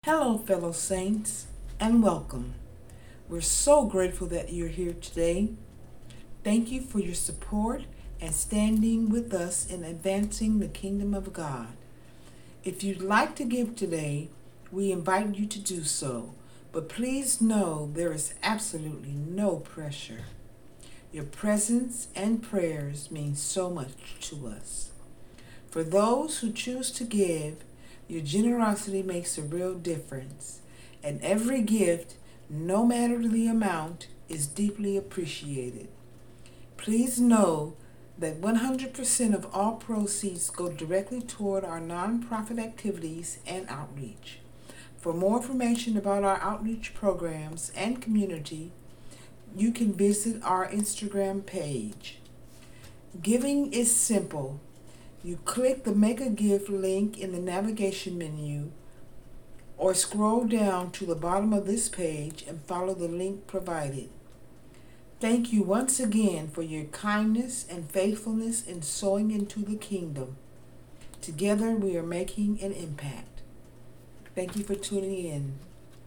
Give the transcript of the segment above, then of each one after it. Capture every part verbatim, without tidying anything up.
Hello, fellow saints, and welcome. We're so grateful that you're here today. Thank you for your support and standing with us in advancing the kingdom of God. If you'd like to give today, we invite you to do so, but please know there is absolutely no pressure. Your presence and prayers mean so much to us. For those who choose to give, your generosity makes a real difference, and every gift, no matter the amount, is deeply appreciated. Please know that one hundred percent of all proceeds go directly toward our nonprofit activities and outreach. For more information about our outreach programs and community, you can visit our Instagram page. Giving is simple. You click the Make a Gift link in the navigation menu or scroll down to the bottom of this page and follow the link provided. Thank you once again for your kindness and faithfulness in sowing into the kingdom. Together we are making an impact. Thank you for tuning in.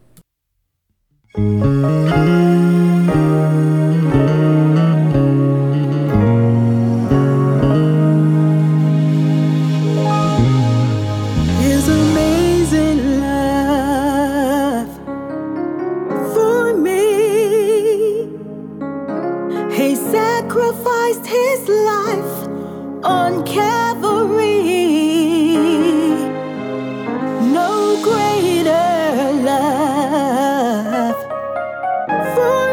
His amazing love for me. He sacrificed his life on Calvary. No greater love for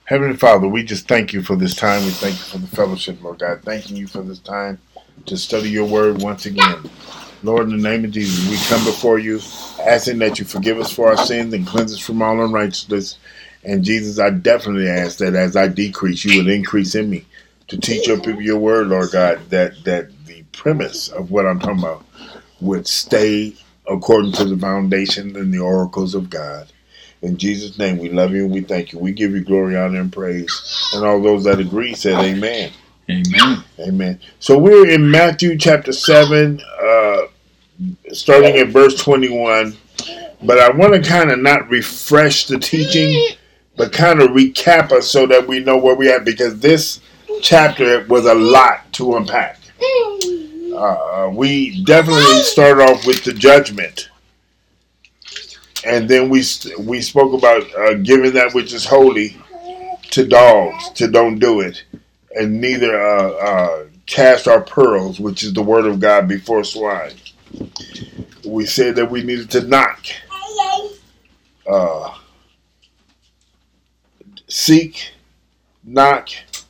Heavenly Father, we just thank you for this time. We thank you for the fellowship, Lord God. Thanking you for this time to study your word once again. Lord, in the name of Jesus, we come before you, asking that you forgive us for our sins and cleanse us from all unrighteousness. And Jesus, I definitely ask that as I decrease, you would increase in me to teach your people your word, Lord God, that, that the premise of what I'm talking about would stay according to the foundation and the oracles of God. In Jesus' name, we love you and we thank you. We give you glory, honor, and praise. And all those that agree said amen. Amen. Amen. So we're in Matthew chapter seven, uh, starting at verse twenty-one. But I want to kind of not refresh the teaching, but kind of recap us so that we know where we're at, because this chapter was a lot to unpack. Uh, we definitely started off with the judgment. And then we we spoke about uh, giving that which is holy to dogs, to don't do it, and neither uh, uh, cast our pearls, which is the word of God, before swine. We said that we needed to knock, uh, seek, knock,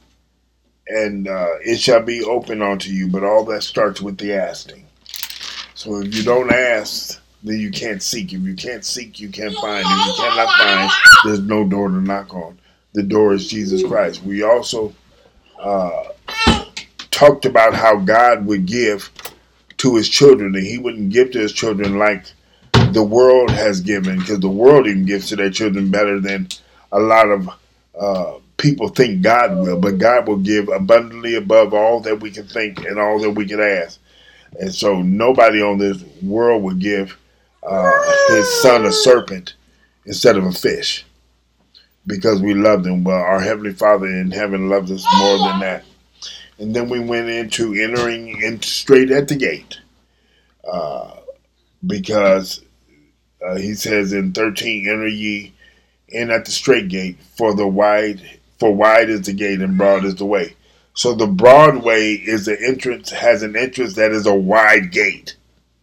and uh, it shall be open unto you. But all that starts with the asking. So if you don't ask, then you can't seek. If you can't seek, you can't find. If you cannot find, there's no door to knock on. The door is Jesus Christ. We also uh, talked about how God would give to his children, and he wouldn't give to his children like the world has given, because the world even gives to their children better than a lot of uh, people think God will. But God will give abundantly above all that we can think and all that we can ask. And so nobody on this world would give uh, his son a serpent instead of a fish, because we love them. But our Heavenly Father in heaven loves us more than that. And then we went into entering in straight at the gate, uh, because uh, he says in thirteen, enter ye in at the straight gate, for the wide, for wide is the gate and broad is the way. So the broad way is the entrance, has an entrance that is a wide gate.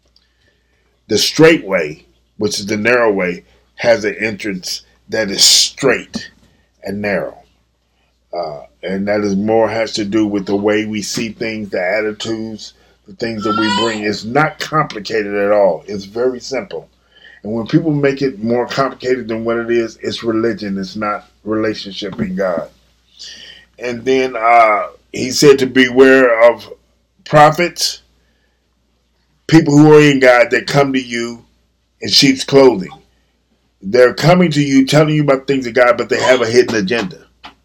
The straight way, which is the narrow way, has an entrance that is straight and narrow. Uh, and that is more has to do with the way we see things, the attitudes, the things that we bring. It's not complicated at all. It's very simple. And when people make it more complicated than what it is, it's religion. It's not relationship in God. And then uh, he said to beware of prophets, people who are in God that come to you in sheep's clothing. They're coming to you, telling you about things of God, but they have a hidden agenda.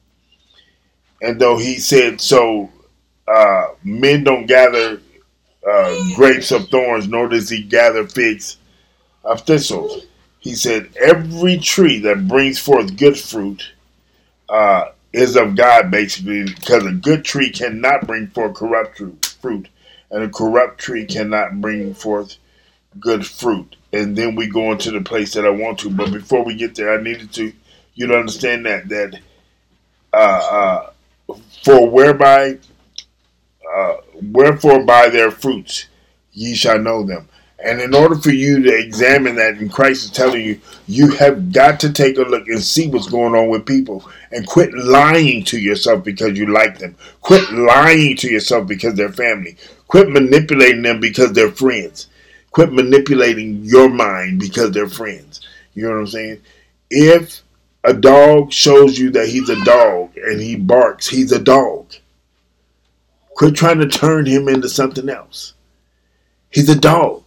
And though he said, so uh, men don't gather uh, grapes of thorns, nor does he gather figs of thistles. He said, every tree that brings forth good fruit uh, is of God, basically, because a good tree cannot bring forth corrupt fruit, and a corrupt tree cannot bring forth good fruit. And then we go into the place that I want to, but before we get there, I needed to you to understand that that uh, uh, for whereby uh, wherefore by their fruits ye shall know them. And in order for you to examine that, and Christ is telling you, you have got to take a look and see what's going on with people, and quit lying to yourself because you like them. Quit lying to yourself because they're family. Quit manipulating them because they're friends. Quit manipulating your mind because they're friends. You know what I'm saying? If a dog shows you that he's a dog and he barks, he's a dog. Quit trying to turn him into something else. He's a dog.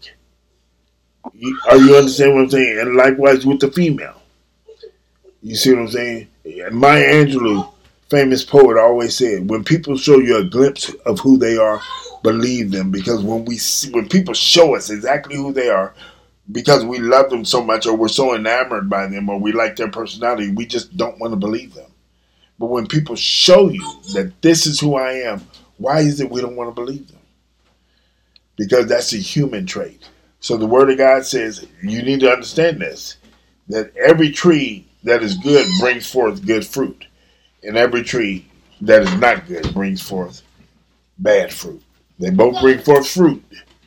You, are you understand what I'm saying? And likewise with the female. You see what I'm saying? Maya Angelou, famous poet, always said, when people show you a glimpse of who they are, believe them. Because when we see, when people show us exactly who they are, because we love them so much, or we're so enamored by them, or we like their personality, we just don't want to believe them. But when people show you that this is who I am, why is it we don't want to believe them? Because that's a human trait. So the Word of God says, you need to understand this, that every tree that is good brings forth good fruit, and every tree that is not good brings forth bad fruit. They both bring forth fruit,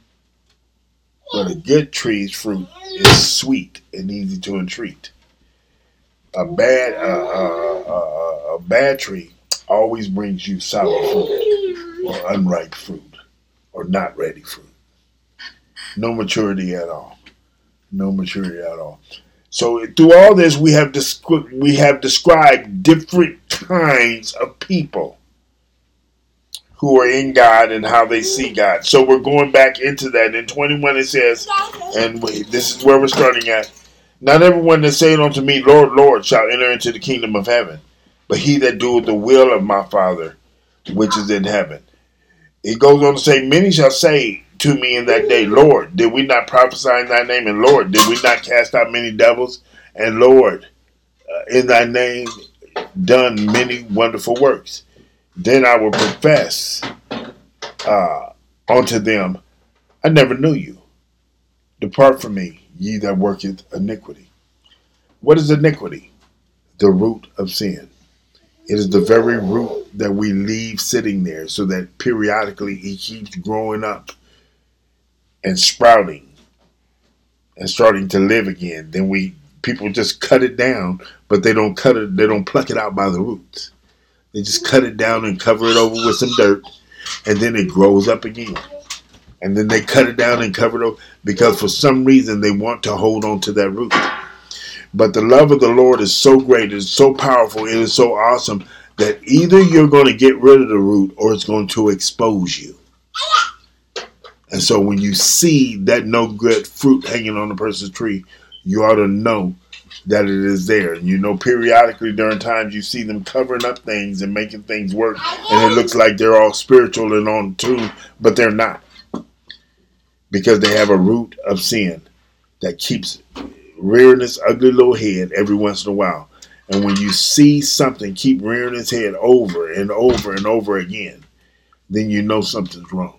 but a good tree's fruit is sweet and easy to entreat. A bad, uh, uh, uh, a bad tree always brings you sour fruit or unripe fruit or not ready fruit. No maturity at all. No maturity at all. So through all this, we have descri- we have described different kinds of people who are in God and how they see God. So we're going back into that. In twenty-one it says, and we, this is where we're starting at, not everyone that saith unto me, Lord, Lord, shall enter into the kingdom of heaven, but he that doeth the will of my Father which is in heaven. It goes on to say, many shall say to me in that day, Lord, did we not prophesy in thy name? And Lord, did we not cast out many devils? And Lord, uh, in thy name done many wonderful works. Then I will profess uh, unto them, I never knew you. Depart from me, ye that worketh iniquity. What is iniquity? The root of sin. It is the very root that we leave sitting there so that periodically it keeps growing up and sprouting and starting to live again. Then we people just cut it down, but they don't cut it, they don't pluck it out by the roots. They just cut it down and cover it over with some dirt, and then it grows up again. And then they cut it down and cover it over because for some reason they want to hold on to that root. But the love of the Lord is so great, it's so powerful, it is so awesome that either you're going to get rid of the root or it's going to expose you. And so when you see that no good fruit hanging on a person's tree, you ought to know that it is there. And you know, periodically during times you see them covering up things and making things work, and it looks like they're all spiritual and on tune, but they're not. Because they have a root of sin that keeps rearing its ugly little head every once in a while. And when you see something keep rearing its head over and over and over again, then you know something's wrong.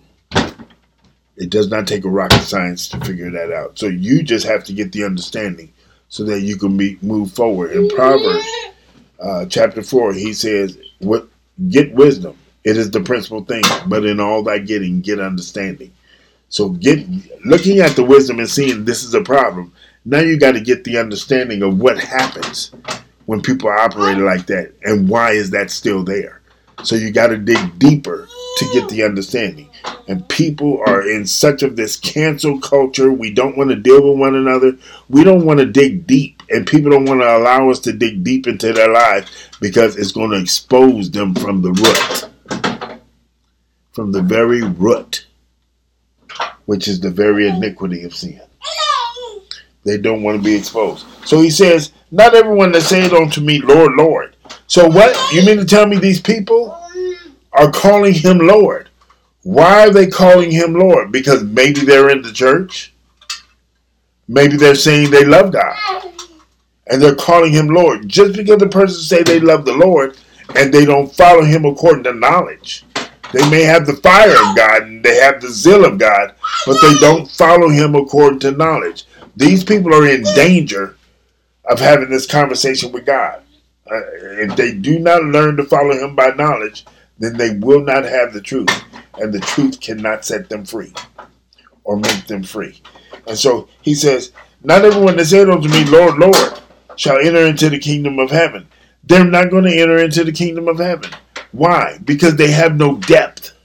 It does not take a rocket science to figure that out. So you just have to get the understanding so that you can be, move forward. In Proverbs uh, chapter four, he says, "What get wisdom. It is the principal thing, but in all thy getting, get understanding." So get looking at the wisdom and seeing this is a problem. Now you got to get the understanding of what happens when people operate like that and why is that still there. So you got to dig deeper to get the understanding. And people are in such of this cancel culture. We don't want to deal with one another. We don't want to dig deep. And people don't want to allow us to dig deep into their lives because it's going to expose them from the root. From the very root, which is the very iniquity of sin. They don't want to be exposed. So he says, not everyone that saith unto me, Lord, Lord. So what? You mean to tell me these people are calling him Lord? Why are they calling him Lord? Because maybe they're in the church. Maybe they're saying they love God. And they're calling him Lord. Just because the person say they love the Lord and they don't follow him according to knowledge. They may have the fire of God and they have the zeal of God, but they don't follow him according to knowledge. These people are in danger of having this conversation with God. Uh, if they do not learn to follow him by knowledge, then they will not have the truth. And the truth cannot set them free or make them free. And so he says, not everyone that said unto me, Lord, Lord, shall enter into the kingdom of heaven. They're not going to enter into the kingdom of heaven. Why? Because they have no depth.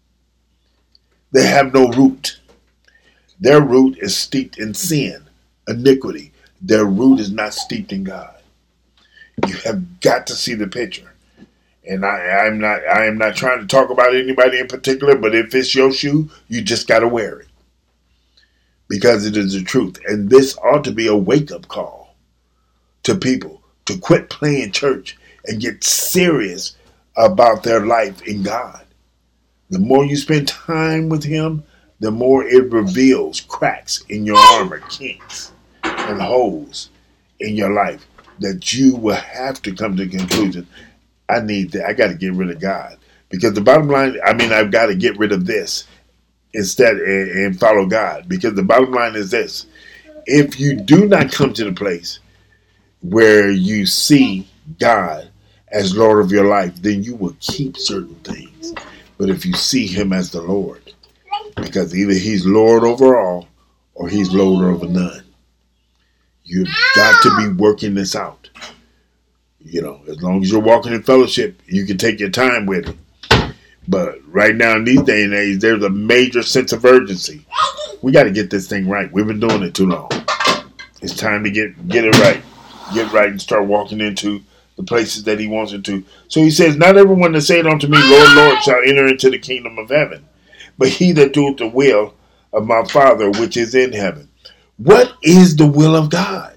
They have no root. Their root is steeped in sin, iniquity. Their root is not steeped in God. You have got to see the picture. And I, I'm not I am not trying to talk about anybody in particular, but if it's your shoe, you just got to wear it. Because it is the truth. And this ought to be a wake-up call to people to quit playing church and get serious about their life in God. The more you spend time with him, the more it reveals cracks in your armor, kinks, and holes in your life that you will have to come to the conclusion, I need that. I got to get rid of God. Because the bottom line, I mean, I've got to get rid of this instead and, and follow God. Because the bottom line is this. If you do not come to the place where you see God as Lord of your life, then you will keep certain things. But if you see him as the Lord, because either he's Lord over all or he's Lord over none, you've got to be working this out. You know, as long as you're walking in fellowship, you can take your time with it. But right now in these day and age, there's a major sense of urgency. We got to get this thing right. We've been doing it too long. It's time to get get it right. Get right and start walking into the places that he wants it to. So he says, not everyone that saith unto me, Lord, Lord, shall enter into the kingdom of heaven, but he that doeth the will of my Father which is in heaven. What is the will of God?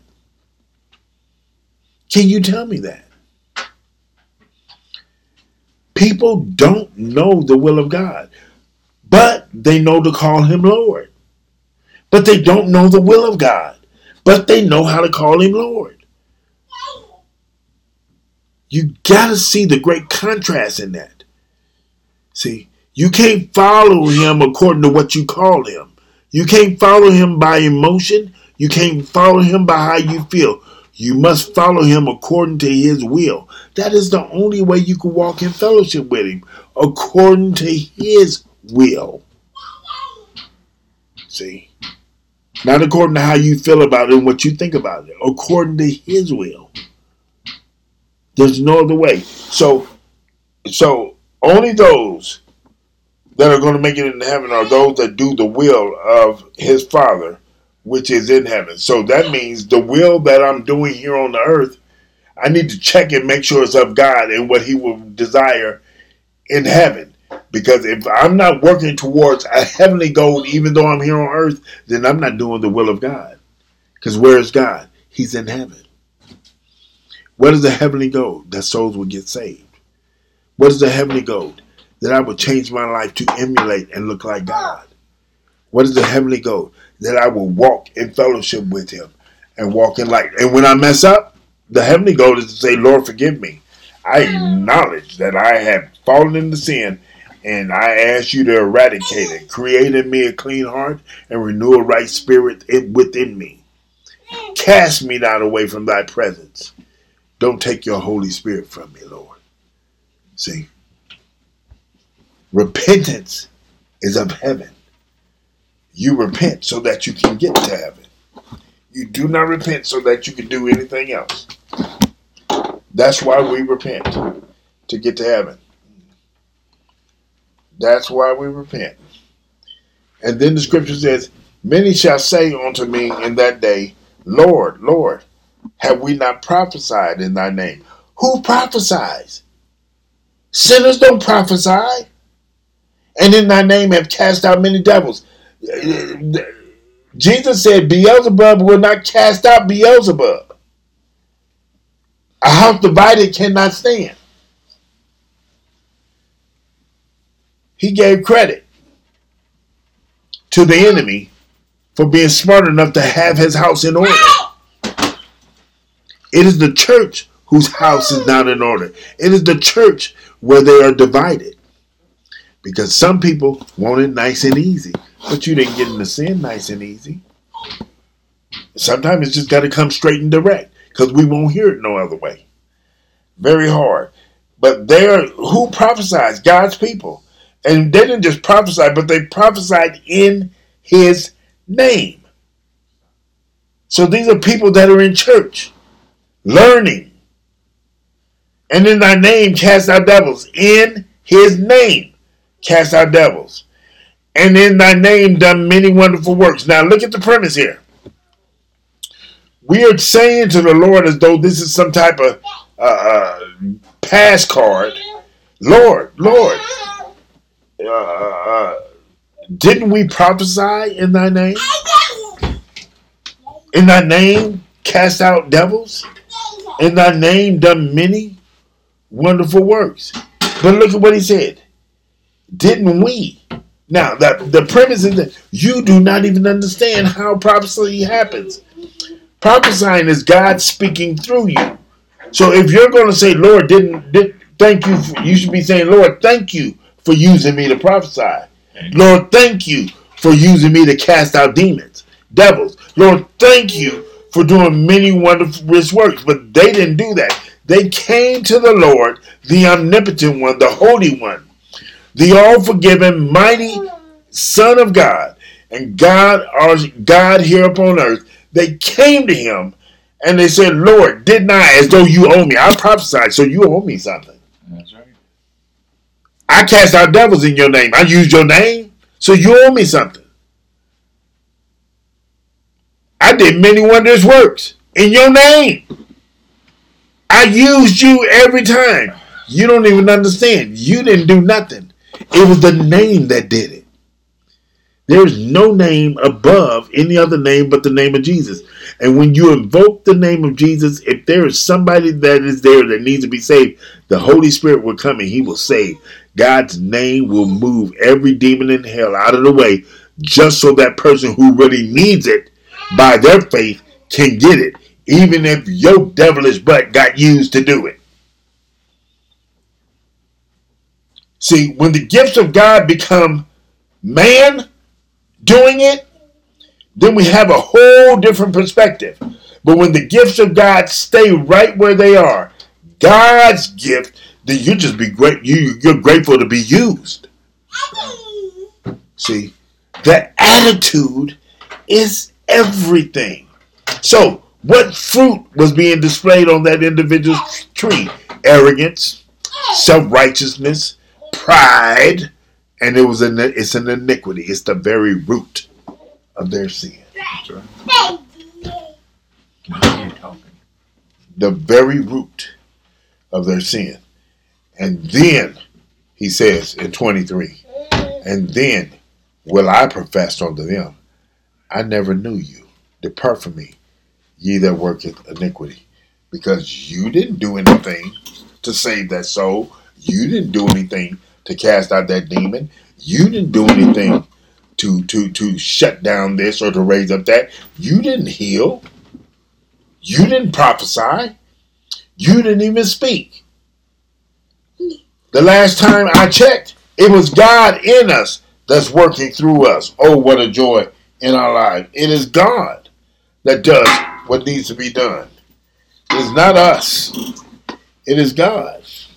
Can you tell me that? People don't know the will of God, but they know to call him Lord. But they don't know the will of God, but they know how to call him Lord. You got to see the great contrast in that. See, you can't follow him according to what you call him. You can't follow him by emotion. You can't follow him by how you feel. You must follow him according to his will. That is the only way you can walk in fellowship with him, according to his will. See? Not according to how you feel about it and what you think about it, according to his will. There's no other way. So, so only those that are going to make it into heaven are those that do the will of his Father, which is in heaven. So that means the will that I'm doing here on the earth, I need to check and make sure it's of God and what he will desire in heaven. Because if I'm not working towards a heavenly goal, even though I'm here on earth, then I'm not doing the will of God. Because where is God? He's in heaven. What is the heavenly goal? That souls will get saved. What is the heavenly goal? That I will change my life to emulate and look like God. What is the heavenly goal? That I will walk in fellowship with him and walk in light. And when I mess up, the heavenly goal is to say, Lord, forgive me. I acknowledge that I have fallen into sin, and I ask you to eradicate it. Create in me a clean heart and renew a right spirit within me. Cast me not away from thy presence. Don't take your Holy Spirit from me, Lord. See? Repentance is of heaven. You repent so that you can get to heaven. You do not repent so that you can do anything else. That's why we repent, to get to heaven. That's why we repent. And then the scripture says, many shall say unto me in that day, Lord, Lord, have we not prophesied in thy name? Who prophesies? Sinners don't prophesy. And in thy name have cast out many devils. Jesus said Beelzebub will not cast out Beelzebub. A house divided cannot stand. He gave credit to the enemy for being smart enough to have his house in order. It is the church whose house is not in order. It is the church where they are divided. Because some people want it nice and easy. But you didn't get into sin nice and easy. Sometimes it's just got to come straight and direct. Because we won't hear it no other way. Very hard. But there, who prophesies? God's people. And they didn't just prophesy, but they prophesied in his name. So these are people that are in church. Learning. And in thy name cast out devils. In his name cast out devils. And in thy name done many wonderful works. Now look at the premise here. We are saying to the Lord as though this is some type of uh, uh, pass card. Lord, Lord, uh, uh, didn't we prophesy in thy name? In thy name cast out devils? In thy name done many wonderful works. But look at what he said. Didn't we? Now, the, the premise is that you do not even understand how prophecy happens. Prophesying is God speaking through you. So if you're going to say, Lord, didn't, did, thank you, for, you should be saying, Lord, thank you for using me to prophesy. Lord, thank you for using me to cast out demons, devils. Lord, thank you for doing many wonderful works. But they didn't do that. They came to the Lord, the omnipotent one, the holy one, the all-forgiving, mighty Son of God, and God, our God here upon earth. They came to him And they said, Lord, didn't I, as though you owe me? I prophesied, so you owe me something. That's right. I cast out devils in your name. I used your name, so you owe me something. I did many wondrous works in your name. I used you every time. You don't even understand. You didn't do nothing. It was the name that did it. There is no name above any other name but the name of Jesus. And when you invoke the name of Jesus, if there is somebody that is there that needs to be saved, the Holy Spirit will come and he will save. God's name will move every demon in hell out of the way just so that person who really needs it by their faith can get it, even if your devilish butt got used to do it. See, when the gifts of God become man doing it, then we have a whole different perspective. But when the gifts of God stay right where they are, God's gift, then you just be great. You, you're grateful to be used. See, the attitude is everything. So, what fruit was being displayed on that individual's tree? Arrogance, self-righteousness, pride, and it was an it's an iniquity. It's the very root of their sin. That's right. The very root of their sin. And then he says in twenty-three, and then will I profess unto them, I never knew you. Depart from me, ye that worketh iniquity. Because you didn't do anything to save that soul. You didn't do anything to cast out that demon. You didn't do anything to, to, to shut down this or to raise up that. You didn't heal. You didn't prophesy. You didn't even speak. The last time I checked, it was God in us that's working through us. Oh, what a joy in our life. It is God that does what needs to be done. It is not us. It is God.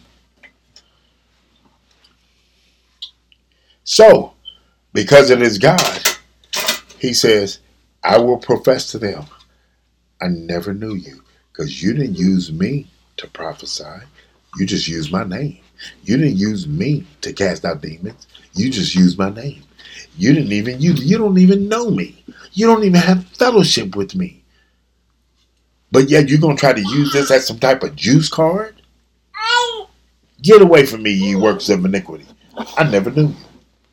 So, because it is God, he says, I will profess to them, I never knew you, because you didn't use me to prophesy. You just used my name. You didn't use me to cast out demons. You just used my name. You didn't even use, you don't even know me. You don't even have fellowship with me. But yet you're going to try to use this as some type of juice card? Get away from me, ye works of iniquity. I never knew you.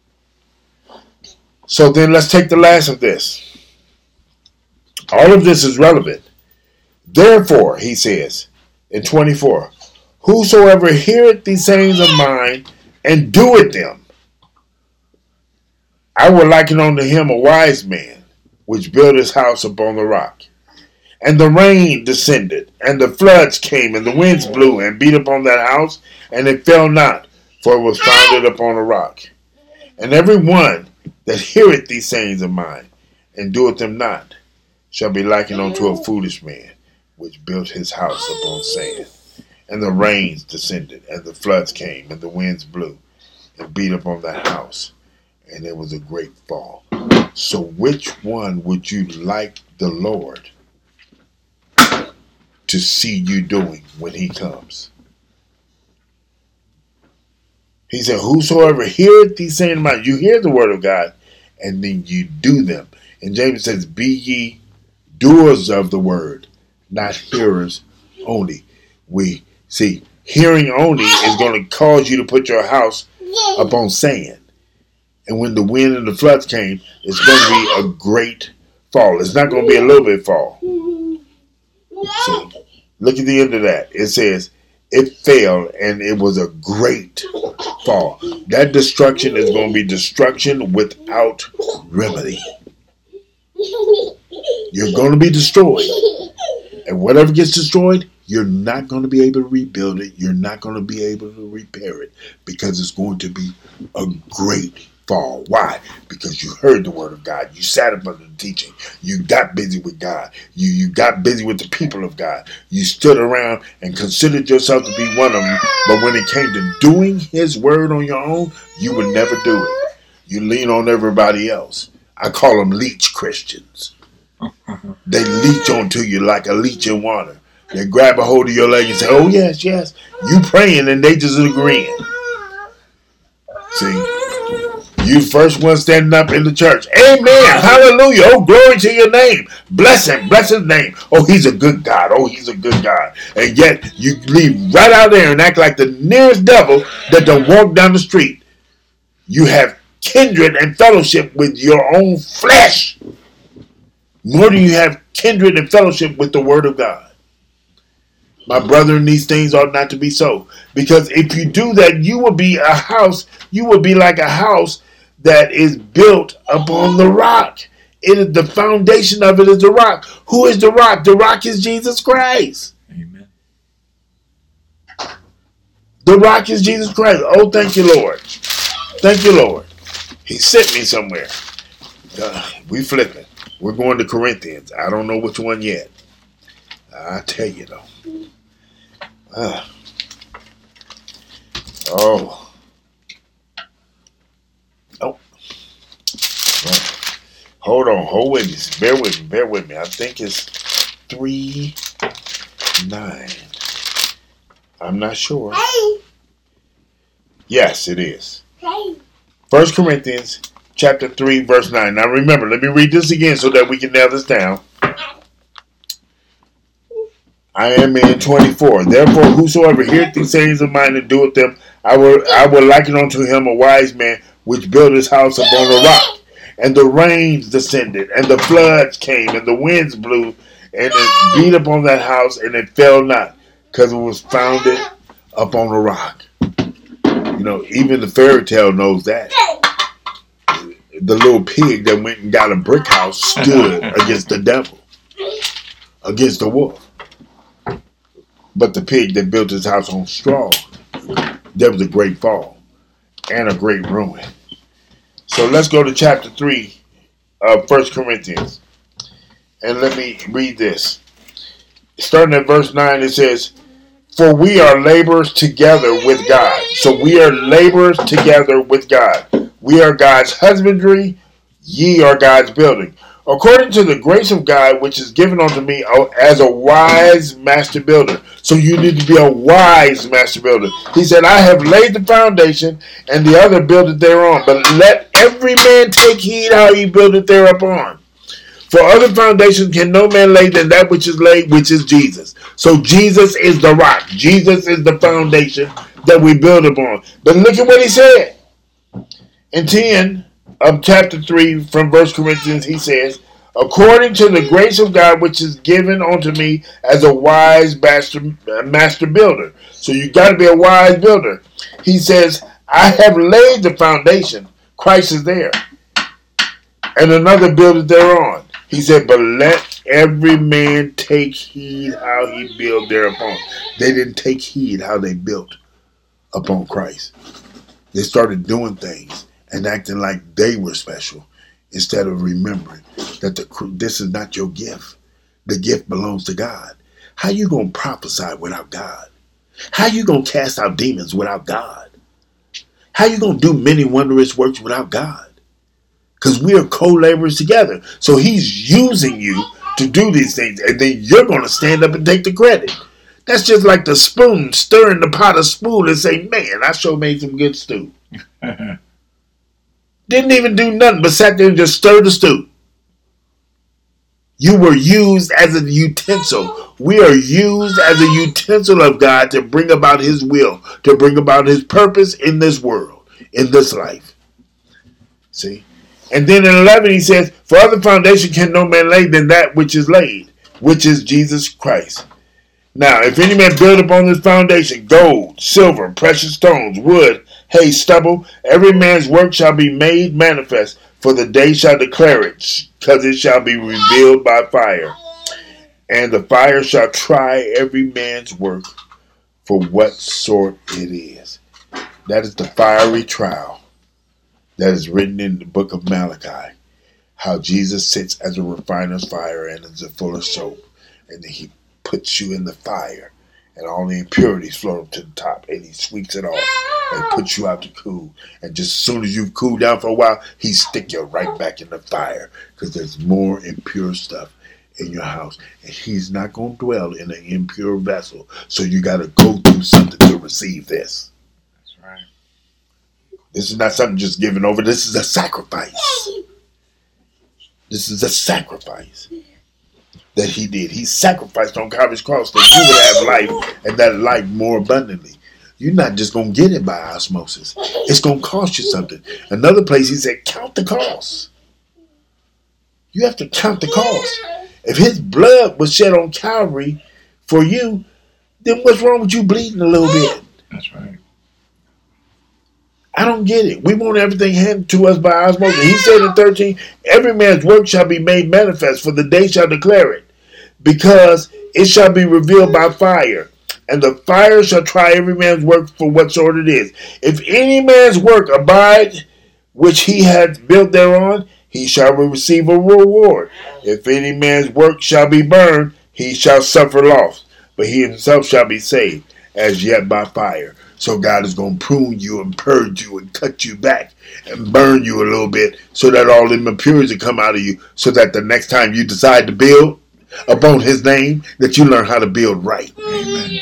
So then let's take the last of this. All of this is relevant. Therefore, he says in twenty-four, whosoever heareth these sayings of mine and doeth them, I will liken unto him a wise man, which built his house upon the rock. And the rain descended, and the floods came, and the winds blew, and beat upon that house, and it fell not, for it was founded upon a rock. And every one that heareth these sayings of mine, and doeth them not, shall be likened unto a foolish man, which built his house upon sand. And the rains descended, and the floods came, and the winds blew, and beat upon that house, and it was a great fall. So which one would you like the Lord to see you doing when he comes? He said, whosoever heareth these sayings of mine, you hear the word of God, and then you do them. And James says, be ye doers of the word, not hearers only. We see, hearing only is going to cause you to put your house upon sand. And when the wind and the floods came, it's going to be a great fall. It's not going to be a little bit fall. See, look at the end of that. It says, it fell and it was a great fall. That destruction is going to be destruction without remedy. You're going to be destroyed. And whatever gets destroyed, you're not going to be able to rebuild it. You're not going to be able to repair it, because it's going to be a great fall. Why? Because you heard the word of God. You sat up under the teaching. You got busy with God. You, you got busy with the people of God. You stood around and considered yourself to be one of them. But when it came to doing his word on your own, you would never do it. You lean on everybody else. I call them leech Christians. They leech onto you like a leech in water. They grab a hold of your leg and say, oh, yes, yes. You praying and they just agreeing. See? You first one standing up in the church. Amen. Hallelujah. Oh, glory to your name. Bless him. Bless his name. Oh, he's a good God. Oh, he's a good God. And yet you leave right out there and act like the nearest devil that don't walk down the street. You have kindred and fellowship with your own flesh. More than you have kindred and fellowship with the word of God. My brethren, these things ought not to be so. Because if you do that, you will be a house. You will be like a house that is built upon the rock. It is the foundation of it is the rock. Who is the rock? The rock is Jesus Christ. Amen. The rock is Jesus Christ. Oh, thank you, Lord. Thank you, Lord. He sent me somewhere. Uh, we flipping. We're going to Corinthians. I don't know which one yet. I tell you though. Uh, oh. Oh. Well, hold on. Hold with me. Bear with me. Bear with me. I think it's three nine. I'm not sure. Hey. Yes, it is. Hey. First Corinthians chapter three, verse nine. Now remember, let me read this again so that we can nail this down. I am in twenty-four. Therefore, whosoever heareth these sayings of mine and doeth them, I will I will liken unto him a wise man which built his house upon a rock. And the rains descended, and the floods came, and the winds blew, and it beat upon that house, and it fell not, because it was founded upon a rock. You know, even the fairy tale knows that. The little pig that went and got a brick house stood against the devil, against the wolf. But the pig that built his house on straw, there was a great fall and a great ruin. So let's go to chapter three of First Corinthians. And let me read this. Starting at verse nine, it says, for we are laborers together with God. So we are laborers together with God. We are God's husbandry, ye are God's building. According to the grace of God, which is given unto me as a wise master builder. So you need to be a wise master builder. He said, I have laid the foundation, and the other buildeth thereon. But let every man take heed how he buildeth thereupon. For other foundations can no man lay than that which is laid, which is Jesus. So Jesus is the rock. Jesus is the foundation that we build upon. But look at what he said. In ten of chapter three from First Corinthians, he says, according to the grace of God which is given unto me as a wise master, master builder. So you got to be a wise builder. He says, I have laid the foundation. Christ is there. And another buildeth thereon. He said, but let every man take heed how he build thereupon. They didn't take heed how they built upon Christ. They started doing things and acting like they were special instead of remembering that the, this is not your gift. The gift belongs to God. How you going to prophesy without God? How you going to cast out demons without God? How you going to do many wondrous works without God? Because we are co-laborers together. So he's using you to do these things. And then you're going to stand up and take the credit. That's just like the spoon stirring the pot of spoon and say, man, I sure made some good stew. Didn't even do nothing but sat there and just stir the stew. You were used as a utensil. We are used as a utensil of God to bring about his will, to bring about his purpose in this world, in this life. See? And then in eleven he says, for other foundation can no man lay than that which is laid, which is Jesus Christ. Now, if any man build upon this foundation gold, silver, precious stones, wood, hay, stubble, every man's work shall be made manifest, for the day shall declare it, because it shall be revealed by fire. And the fire shall try every man's work for what sort it is. That is the fiery trial that is written in the book of Malachi. How Jesus sits as a refiner's fire and is full of soap. And then he puts you in the fire and all the impurities float up to the top, and he sweeps it off and puts you out to cool. And just as soon as you've cooled down for a while, he stick you right back in the fire because there's more impure stuff in your house, and he's not going to dwell in an impure vessel. So you got to go through something to receive this. That's right. This is not something just given over. This is a sacrifice. This is a sacrifice that he did. He sacrificed on Calvary's cross that you would have life, and that life more abundantly. You're not just going to get it by osmosis. It's going to cost you something. Another place he said, count the cost. You have to count the cost. If his blood was shed on Calvary for you, then what's wrong with you bleeding a little bit? That's right. I don't get it. We want everything handed to us by osmosis. He said in thirteen, every man's work shall be made manifest, for the day shall declare it, because it shall be revealed by fire. And the fire shall try every man's work for what sort it is. If any man's work abide, which he hath built thereon, he shall receive a reward. If any man's work shall be burned, he shall suffer loss, but he himself shall be saved, as yet by fire. So God is going to prune you and purge you and cut you back and burn you a little bit so that all the impurities come out of you, so that the next time you decide to build upon his name, that you learn how to build right. Amen.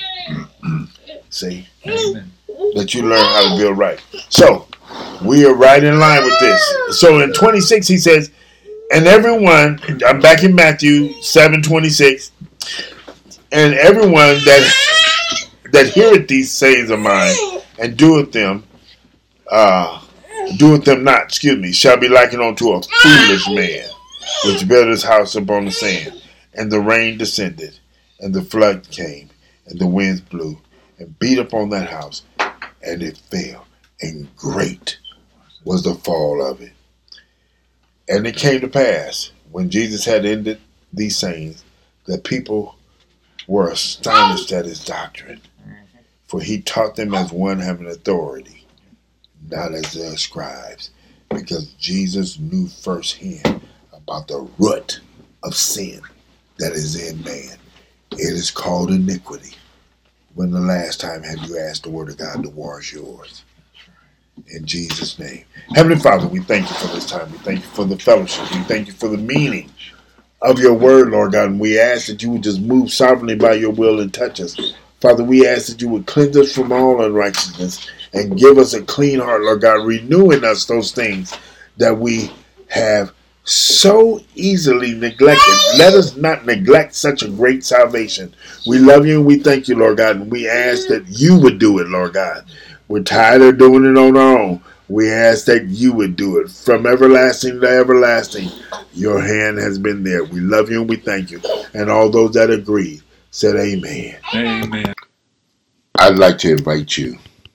See? Amen. That you learn how to build right. So, we are right in line with this. So in twenty-six, he says, and everyone, I'm back in Matthew seven twenty-six, and everyone that that heareth these sayings of mine and doeth them, uh, doeth them not, excuse me, shall be likened unto a foolish man, which built his house upon the sand. And the rain descended, and the flood came, and the winds blew, and beat upon that house, and it fell, and great was the fall of it. And it came to pass, when Jesus had ended these sayings, that people were astonished at his doctrine, for he taught them as one having authority, not as their scribes, because Jesus knew firsthand about the root of sin that is in man. It is called iniquity. When the last time have you asked the word of God to wash yours? In Jesus' name. Heavenly Father, we thank you for this time. We thank you for the fellowship. We thank you for the meaning of your word, Lord God. And we ask that you would just move sovereignly by your will and touch us. Father, we ask that you would cleanse us from all unrighteousness and give us a clean heart, Lord God, renewing us those things that we have so easily neglected. Let us not neglect such a great salvation. We love you and we thank you, Lord God, and we ask that you would do it, Lord God. We're tired of doing it on our own. We ask that you would do it. From everlasting to everlasting, your hand has been there. We love you and we thank you. And all those that agreed said amen. Amen. I'd like to invite you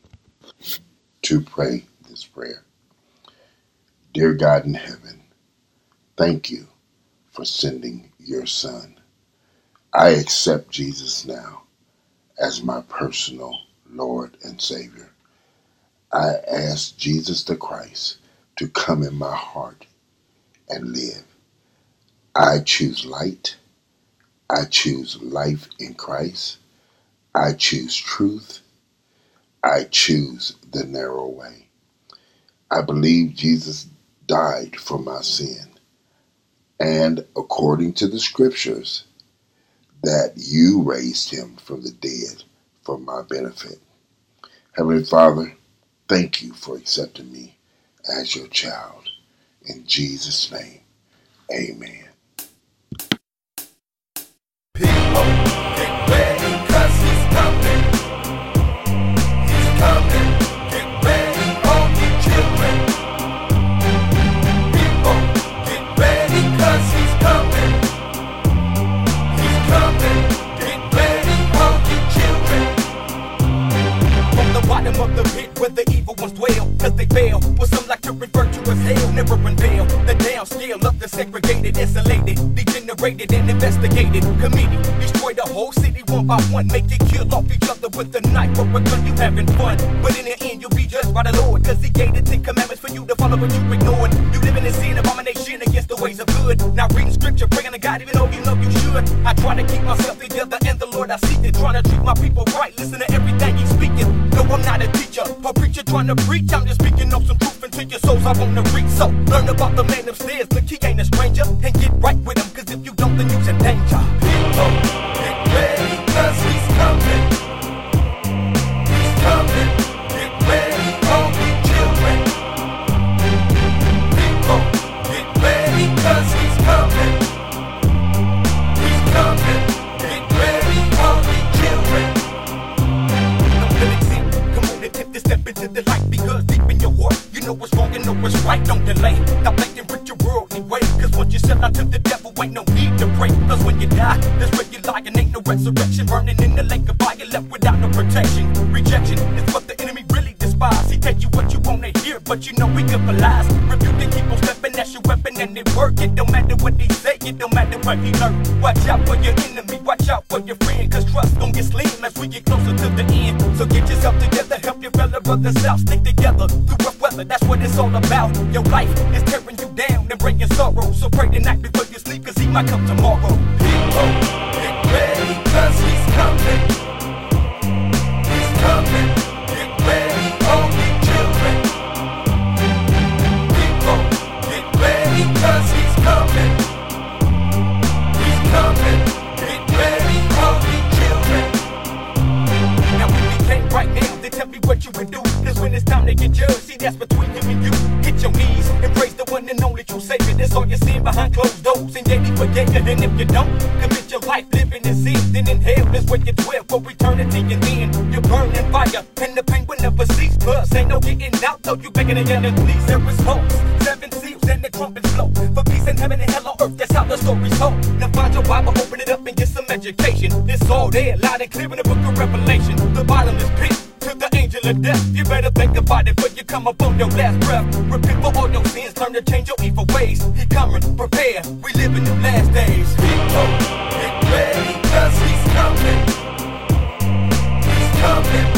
to pray this prayer. Dear God in heaven, thank you for sending your son. I accept Jesus now as my personal Lord and Savior. I ask Jesus the Christ to come in my heart and live. I choose light. I choose life in Christ. I choose truth. I choose the narrow way. I believe Jesus died for my sin. And according to the scriptures, that you raised him from the dead for my benefit. Heavenly Father, thank you for accepting me as your child. In Jesus' name, amen. People, get ready, cause he's coming. He's coming. Get ready, all you children. People, get ready, cause he's coming. He's coming. Get ready, all you children. From the bottom of the pit where the evil ones dwell, cause they fail. What some like to refer to as hell, never unveil. The downscale of the segregated, isolated, degenerated and investigated committee. Destroy the whole city one by one, make it kill off each other with a knife or a gun. You having fun, but in the end you'll be judged by the Lord, cause he gave the Ten Commandments for you to follow, but you ignored. You live in a sin, abomination against the way ways are good. Now reading scripture, praying to God, even though you know you should. I try to keep myself together and the Lord I seek it. Trying to treat my people right, listen to everything He's speaking. No, I'm not a teacher or preacher trying to preach. I'm just speaking of some truth into your souls I want to reach. So learn about the man upstairs, look, he ain't a stranger. And get right with him, cause if you don't, then you's in danger. People, get ready, cause he's coming. He's coming. Get ready, all you children. People, get ready, cause he's coming. He's coming. Get ready, all you children. Don't feel exempt. Come on and tip this step into the light, because deep in your heart, you know what's wrong and know what's right. Don't delay. Stop thinking with your worldly way, cause once you sell out to the devil, ain't no need to pray. Cause when you die, that's where you lie, and ain't no resurrection. Burning in the lake of fire, left without no protection. Rejection is what the enemy really despise. He tell you what you wanna hear, but you know we good for lies. Rebuke and keep on stepping, that's your weapon and it work. It don't matter what he say, it don't matter what he learn. Watch out for your enemy, watch out for your friend, cause trust gon' get slim as we get closer to the end. So get yourself together, help your fellow brothers out, stick together through rough weather, that's what it's all about. Your life is tearing you down and bringing sorrow, so pray tonight before you sleep, cause he might come tomorrow. People, get ready, cause he's coming. He's coming. Get ready, all you children. People, get ready, cause he's coming. He's coming. Get ready, all you children. Now when we came right now, they tell me what you would do, cause when it's time to get judged, see that's between you and you. Hit your knees and praise the one and only true Savior. That's all you're seeing behind closed doors, and yet he forgave you. And if you don't commit your life living in sin, then in hell is where you dwell for eternity. And then you burn in fire, and the pain will never cease. Plus ain't no getting out, though you begging again and please. There is hope, seven seals and the trumpets blow for peace in heaven and hell on earth. That's how the story's told. Now find your Bible, open it up and get some education. It's all there, loud and clear in the book of Revelation. The bottomless pit to the angel of death. You better think about it before you come up on your last breath. Repent for all your sins, learn to change your evil ways. He coming, prepare, we live in the last days. People, get ready, cause he's coming. He's coming.